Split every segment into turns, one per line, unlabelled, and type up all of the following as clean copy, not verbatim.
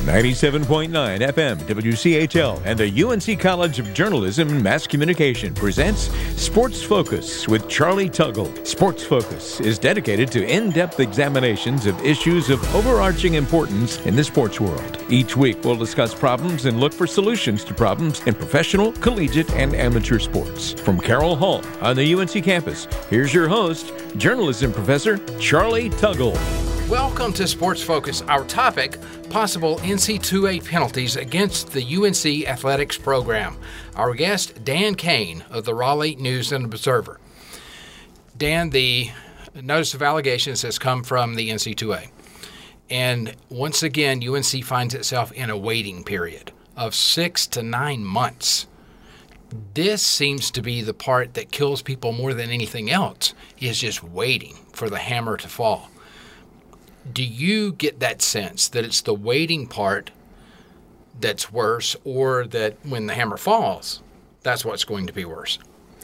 97.9 FM WCHL and the UNC College of Journalism and Mass Communication presents Sports Focus with Charlie Tuggle. Sports Focus is dedicated to in-depth examinations of issues of overarching importance in the sports world. Each week we'll discuss problems and look for solutions to problems in professional, collegiate, and amateur sports. From Carroll Hall on the UNC campus, here's your host, journalism professor Charlie Tuggle.
Welcome to Sports Focus. Our topic, possible NC2A penalties against the UNC athletics program. Our guest, Dan Kane of the Raleigh News and Observer. Dan, the notice of allegations has come from the NC2A. And once again, UNC finds itself in a waiting period of 6 to 9 months. This seems to be the part that kills people more than anything else, is just waiting for the hammer to fall. Do you get that sense that it's the waiting part that's worse, or that when the hammer falls, that's what's going to be worse?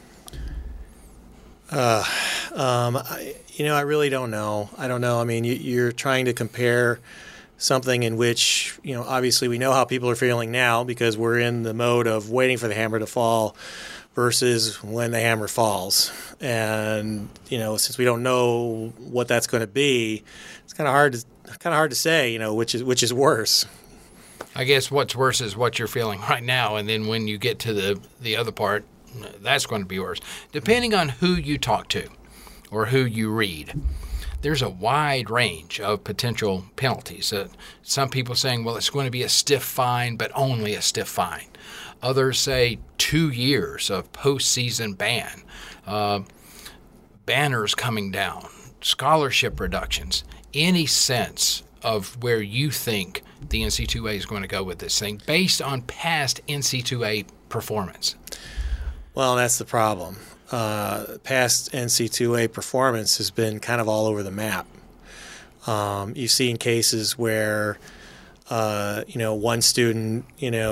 I really don't know. I don't know. I mean, you're trying to compare something in which, obviously we know how people are feeling now because we're in the mode of waiting for the hammer to fall versus when the hammer falls. And, since we don't know what that's going to be, it's kind of hard to say, which is worse.
I guess what's worse is what you're feeling right now, and then when you get to the other part, that's going to be worse. Depending on who you talk to or who you read, there's a wide range of potential penalties. Some people saying, well, it's going to be a stiff fine, but only a stiff fine. Others say 2 years of postseason ban, banners coming down, scholarship reductions. Any sense of where you think the NC2A is going to go with this thing based on past NC2A performance?
Well, that's the problem. Past NC2A performance has been kind of all over the map. You've seen cases where, one student,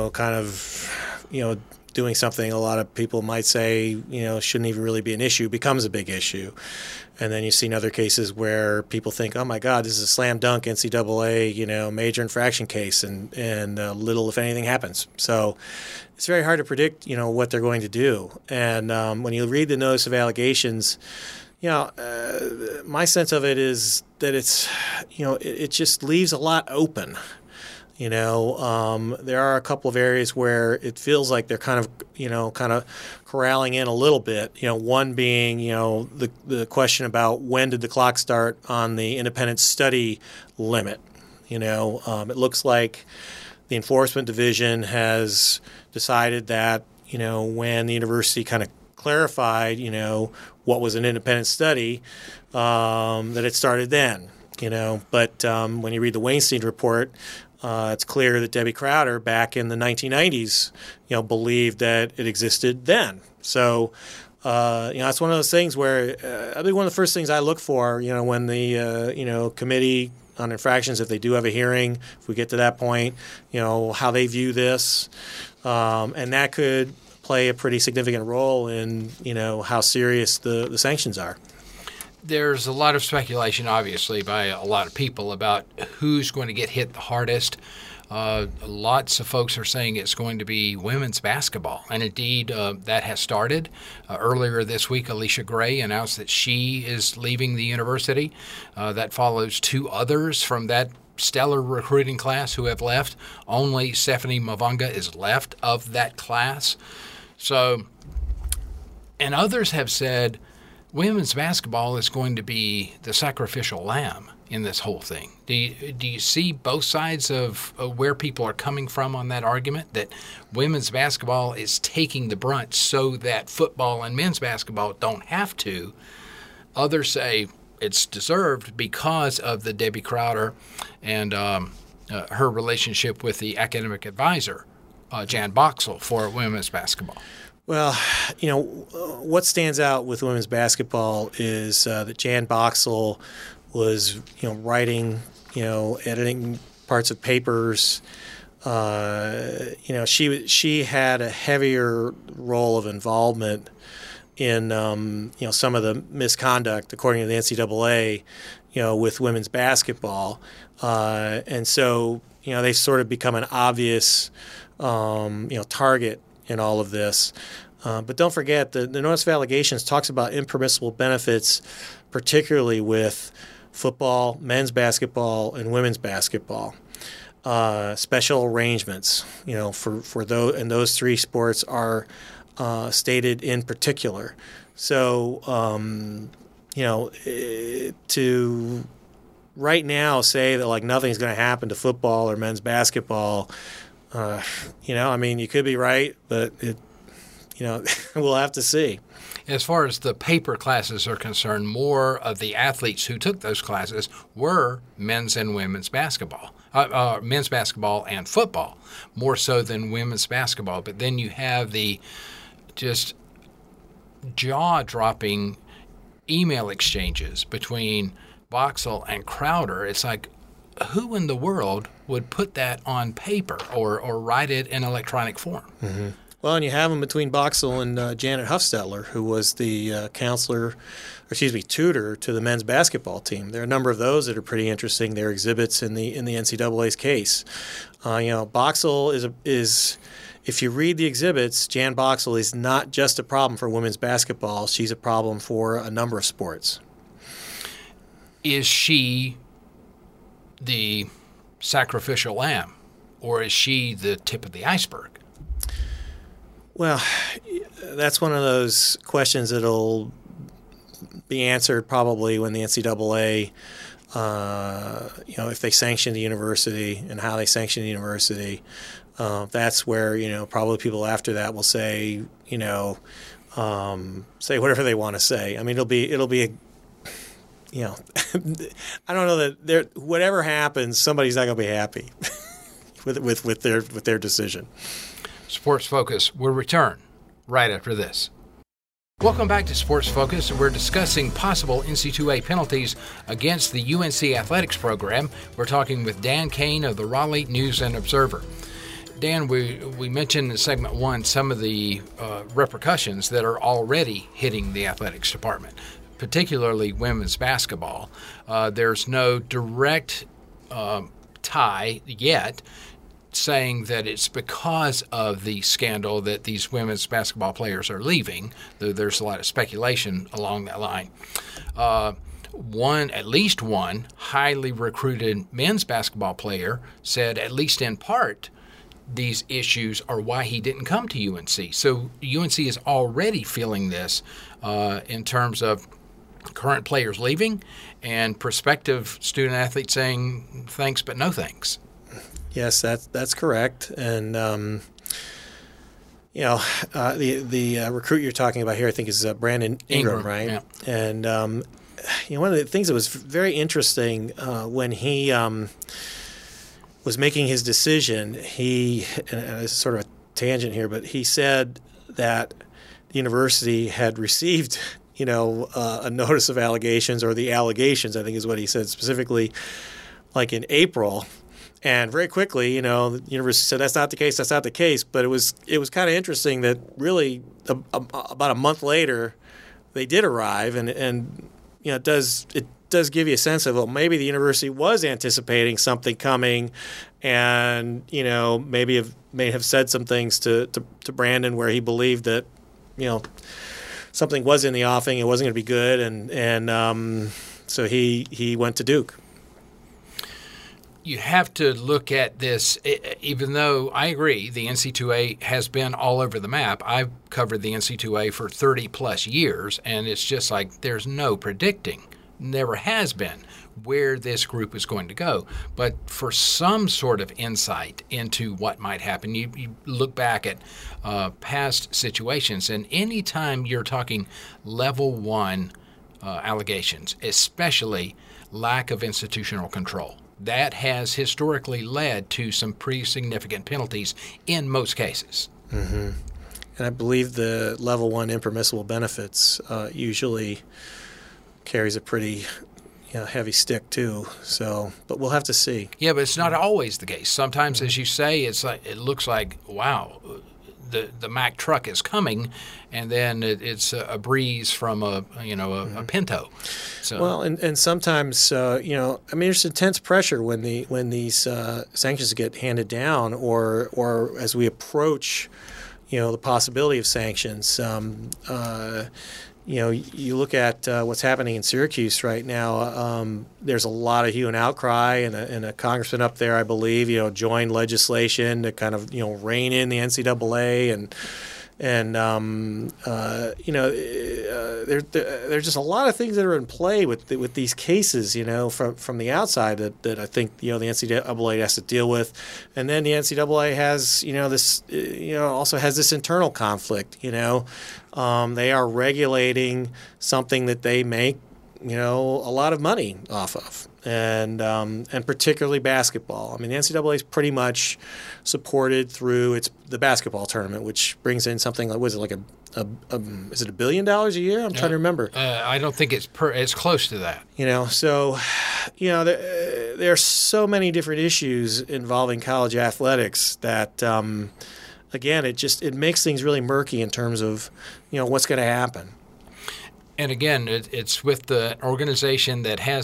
doing something a lot of people might say, shouldn't even really be an issue, becomes a big issue. And then you've seen other cases where people think, oh, my God, this is a slam dunk NCAA, major infraction case, and little, if anything, happens. So it's very hard to predict, what they're going to do. And when you read the notice of allegations, my sense of it is that it's, it just leaves a lot open. There are a couple of areas where it feels like they're kind of corralling in a little bit. One being, the question about when did the clock start on the independent study limit. It looks like the enforcement division has decided that, when the university kind of clarified, what was an independent study, that it started then. But when you read the Weinstein report, it's clear that Debbie Crowder back in the 1990s, believed that it existed then. So, it's one of those things where I think one of the first things I look for, when the, committee on infractions, if they do have a hearing, if we get to that point, how they view this. And that could play a pretty significant role in, how serious the sanctions are.
There's a lot of speculation, obviously, by a lot of people about who's going to get hit the hardest. Lots of folks are saying it's going to be women's basketball, and indeed that has started. Earlier this week, Alicia Gray announced that she is leaving the university. That follows 2 others from that stellar recruiting class who have left. Only Stephanie Mavunga is left of that class. So, and others have said women's basketball is going to be the sacrificial lamb in this whole thing. Do you see both sides of where people are coming from on that argument, that women's basketball is taking the brunt so that football and men's basketball don't have to? Others say it's deserved because of the Debbie Crowder and her relationship with the academic advisor, Jan Boxell, for women's basketball.
Well, what stands out with women's basketball is that Jan Boxell was, writing, editing parts of papers. She had a heavier role of involvement in, some of the misconduct, according to the NCAA, with women's basketball, and so they've sort of become an obvious target in all of this. But don't forget the notice of allegations talks about impermissible benefits, particularly with football, men's basketball, and women's basketball. Special arrangements, for those, and those three sports are stated in particular. So, to right now say that like nothing's going to happen to football or men's basketball, you could be right, but we'll have to see.
As far as the paper classes are concerned, more of the athletes who took those classes were men's and women's basketball. Men's basketball and football, more so than women's basketball. But then you have the just jaw-dropping email exchanges between Boxall and Crowder. It's like, who in the world would put that on paper or write it in electronic form?
Mm-hmm. Well, and you have them between Boxall and Janet Huffstetler, who was the tutor to the men's basketball team. There are a number of those that are pretty interesting. They're exhibits in the NCAA's case. Boxall is, if you read the exhibits, Jan Boxall is not just a problem for women's basketball. She's a problem for a number of sports.
Is she the sacrificial lamb, or is she the tip of the iceberg?
Well, that's one of those questions that'll be answered probably when the NCAA, if they sanction the university and how they sanction the university. That's where, probably people after that will say, say whatever they want to say. I mean, it'll be I don't know that whatever happens, somebody's not going to be happy with their decision.
Sports Focus will return right after this. Welcome back to Sports Focus. We're discussing possible NC2A penalties against the UNC athletics program. We're talking with Dan Kane of the Raleigh News and Observer. Dan, we mentioned in segment one some of the repercussions that are already hitting the athletics department, particularly women's basketball. There's no direct tie yet saying that it's because of the scandal that these women's basketball players are leaving, though there's a lot of speculation along that line. At least one highly recruited men's basketball player said, at least in part, these issues are why he didn't come to UNC. So UNC is already feeling this in terms of current players leaving and prospective student athletes saying thanks but no thanks.
Yes, that's correct. And, the recruit you're talking about here, I think, is Brandon Ingram, right?
Yeah.
And, one of the things that was very interesting when he was making his decision, and it's sort of a tangent here, but he said that the university had received a notice of allegations, or the allegations, I think is what he said specifically, like in April. And very quickly, the university said that's not the case. But it was kind of interesting that really about a month later, they did arrive, and it does give you a sense of, well, maybe the university was anticipating something coming, and may have said some things to Brandon where he believed that something was in the offing, it wasn't going to be good, and so he went to Duke.
You have to look at this, even though I agree the NC2A has been all over the map. I've covered the NC2A for 30-plus years, and it's just like there's no predicting, never has been, where this group is going to go. But for some sort of insight into what might happen, you look back at past situations, and anytime you're talking level one allegations, especially lack of institutional control, that has historically led to some pretty significant penalties in most cases.
Mm-hmm. And I believe the level one impermissible benefits usually carries a pretty heavy stick too. So, but we'll have to see.
Yeah, but it's not always the case. Sometimes, as you say, it's like it looks like, wow, the Mack truck is coming, and then it's a breeze from a Pinto. So
well, and sometimes there's intense pressure when these sanctions get handed down, or as we approach the possibility of sanctions. You look at what's happening in Syracuse right now. There's a lot of hue and outcry, and a congressman up there, I believe, joined legislation to kind of rein in the NCAA, and there's just a lot of things that are in play with these cases, from the outside that I think the NCAA has to deal with, and then the NCAA has this also has this internal conflict. They are regulating something that they make a lot of money off of, and particularly basketball. I mean, the NCAA is pretty much supported through the basketball tournament, which brings in something like, is it $1 billion a year? I'm trying to remember.
I don't think it's close to that.
So there are so many different issues involving college athletics that. Again, it makes things really murky in terms of what's going to happen.
And again, it's with the organization that has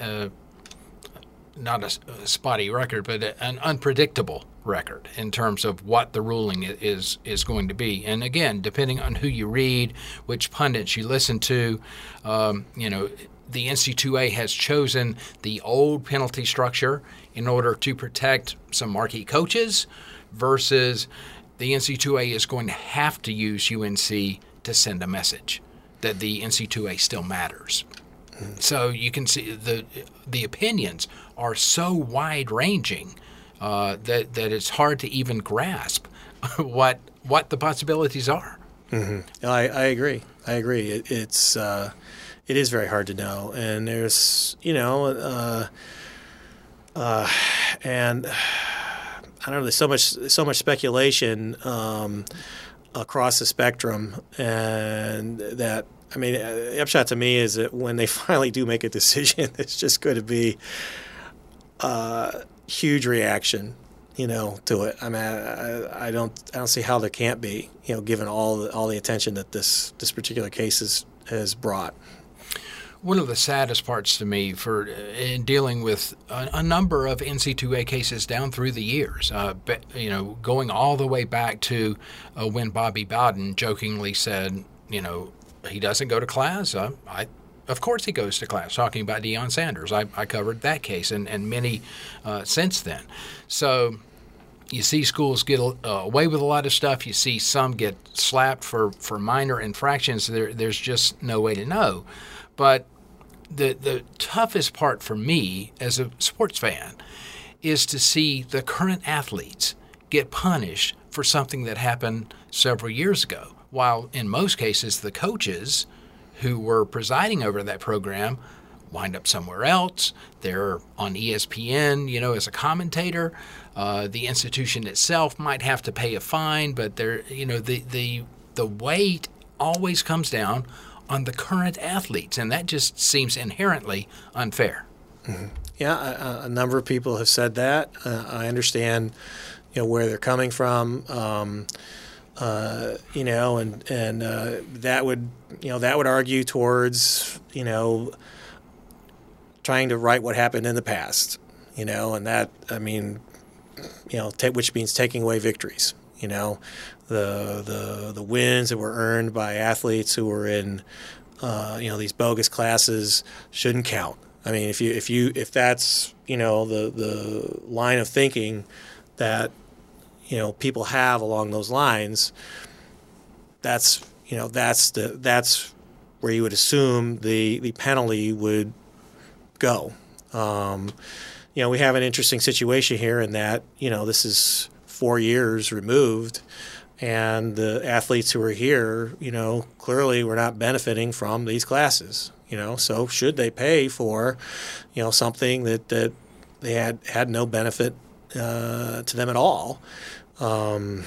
not a spotty record, but an unpredictable record in terms of what the ruling is going to be. And again, depending on who you read, which pundits you listen to, the NC2A has chosen the old penalty structure in order to protect some marquee coaches versus the NC2A is going to have to use UNC to send a message that the NC2A still matters. So you can see the opinions are so wide-ranging that it's hard to even grasp what the possibilities are.
Mm-hmm. I agree. It is very hard to know, and there's and I don't know. There's so much speculation across the spectrum, and that the upshot to me is that when they finally do make a decision, it's just going to be a huge reaction, to it. I mean, I don't see how there can't be, given all the attention that this particular case has brought.
One of the saddest parts to me in dealing with a number of NC2A cases down through the years, going all the way back to when Bobby Bowden jokingly said, he doesn't go to class. Of course he goes to class, talking about Deion Sanders. I covered that case and many since then. So you see schools get away with a lot of stuff. You see some get slapped for minor infractions. There's just no way to know. But the toughest part for me as a sports fan is to see the current athletes get punished for something that happened several years ago, while in most cases the coaches who were presiding over that program wind up somewhere else. They're on ESPN, as a commentator. The institution itself might have to pay a fine, but the weight always comes down on the current athletes, and that just seems inherently unfair.
Mm-hmm. Yeah, a number of people have said that. I understand, where they're coming from. That would argue towards, trying to right what happened in the past, and that, which means taking away victories, the wins that were earned by athletes who were in these bogus classes shouldn't count. I mean, if that's the line of thinking that people have along those lines, that's where you would assume the penalty would go. We have an interesting situation here in that this is 4 years removed. And the athletes who are here, clearly were not benefiting from these classes. So should they pay for, something that they had no benefit to them at all? But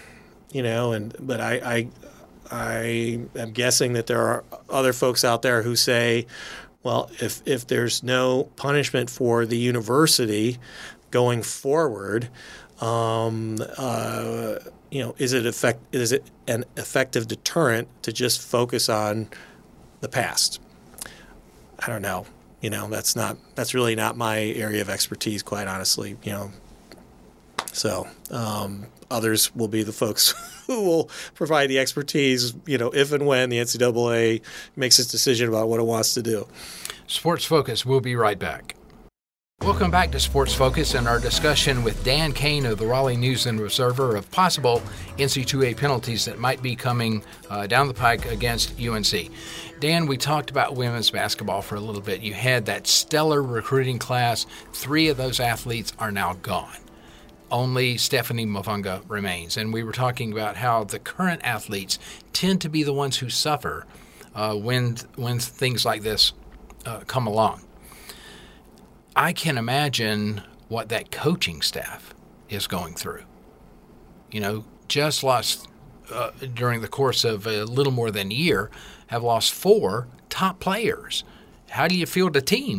I am guessing that there are other folks out there who say, well, if there's no punishment for the university going forward, Is it an effective deterrent to just focus on the past? I don't know. That's really not my area of expertise, quite honestly. So others will be the folks who will provide the expertise, if and when the NCAA makes its decision about what it wants to do.
Sports Focus, we'll be right back. Welcome back to Sports Focus and our discussion with Dan Kane of the Raleigh News and Observer of possible NC2A penalties that might be coming down the pike against UNC. Dan, we talked about women's basketball for a little bit. You had that stellar recruiting class. 3 of those athletes are now gone. Only Stephanie Mavunga remains. And we were talking about how the current athletes tend to be the ones who suffer when things like this come along. I can imagine what that coaching staff is going through. Just lost, during the course of a little more than a year, have lost 4 top players. How do you field a team?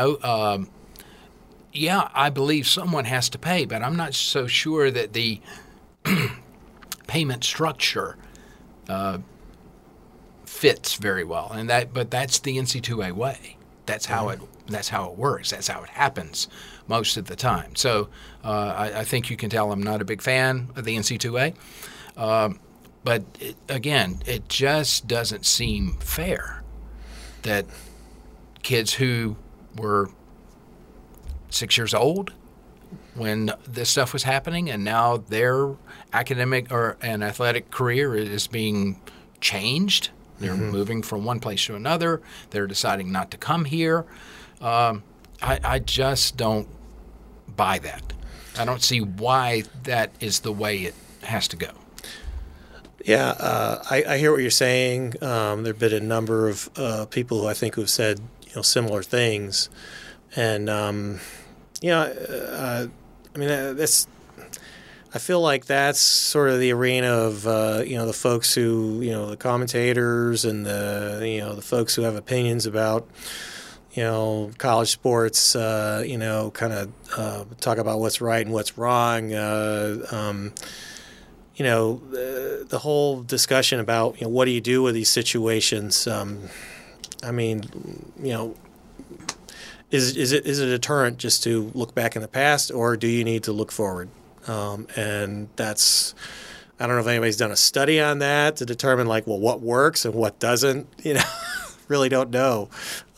Yeah, I believe someone has to pay, but I'm not so sure that the payment structure fits very well. But that's the NC2A way. That's how it works. That's how it happens most of the time. So I think you can tell I'm not a big fan of the NC2A. But it just doesn't seem fair that kids who were 6 years old when this stuff was happening, and now their academic and athletic career is being changed. They're moving from one place to another. They're deciding not to come here. I just don't buy that. I don't see why that is the way it has to go.
Yeah, I hear what you're saying. There have been a number of people who I think have said similar things, and I feel like that's sort of the arena of the folks who the commentators and the folks who have opinions about college sports. Kind of talk about what's right and what's wrong. The whole discussion about what do you do with these situations. Is it a deterrent just to look back in the past, or do you need to look forward? And that's, I don't know if anybody's done a study on that to determine what works and what doesn't. Really don't know.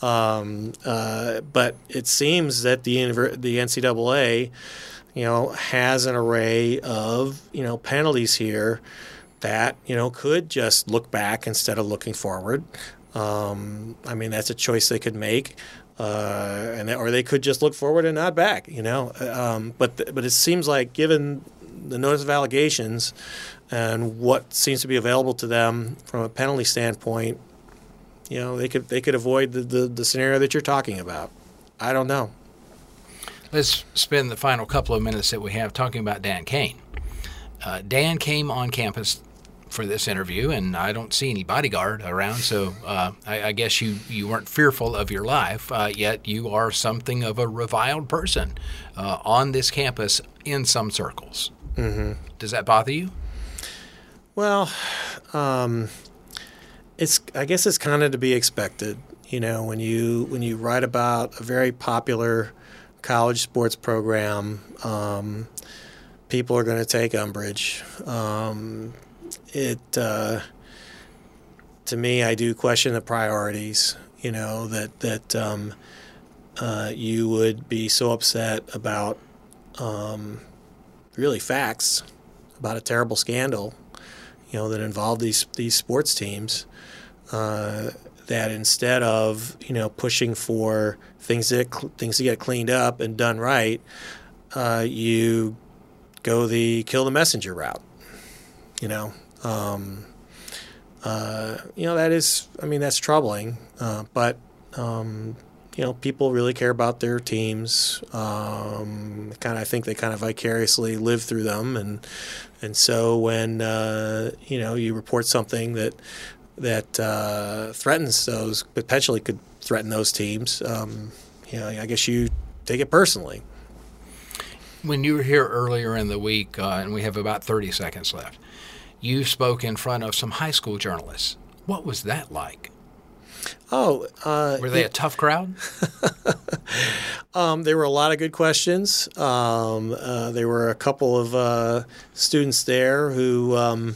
But it seems that the NCAA, has an array of penalties here that could just look back instead of looking forward. That's a choice they could make. Or they could just look forward and not back, But it seems like, given the notice of allegations and what seems to be available to them from a penalty standpoint, they could avoid the scenario that you're talking about. I don't know.
Let's spend the final couple of minutes that we have talking about Dan Kane. Dan came on campus for this interview, and I don't see any bodyguard around, so I guess you weren't fearful of your life, yet you are something of a reviled person on this campus in some circles. Mm-hmm. Does that bother you?
Well, I guess it's kind of to be expected. When you write about a very popular college sports program, people are going to take umbrage. To me, I do question the priorities. That you would be so upset about really facts about a terrible scandal, that involved these sports teams. That instead of pushing for things to get cleaned up and done right, you go the kill the messenger route. That is, that's troubling. But people really care about their teams. I think they kind of vicariously live through them, and so when you report something that threatens those, potentially could threaten those teams, I guess you take it personally.
When you were here earlier in the week, and we have about 30 seconds left, you spoke in front of some high school journalists. What was that like? Were they a tough crowd?
There were a lot of good questions. There were a couple of students there who,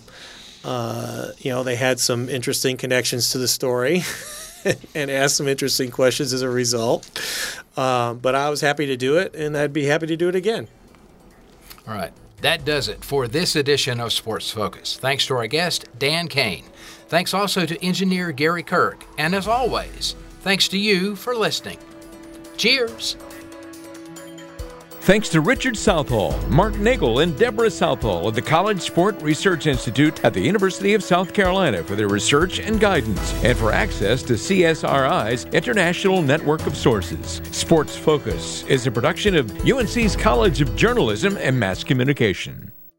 they had some interesting connections to the story and asked some interesting questions as a result. But I was happy to do it, and I'd be happy to do it again.
All right. That does it for this edition of Sports Focus. Thanks to our guest, Dan Kane. Thanks also to engineer Gary Kirk. And as always, thanks to you for listening. Cheers.
Thanks to Richard Southall, Mark Nagel, and Deborah Southall of the College Sport Research Institute at the University of South Carolina for their research and guidance, and for access to CSRI's international network of sources. Sports Focus is a production of UNC's College of Journalism and Mass Communication.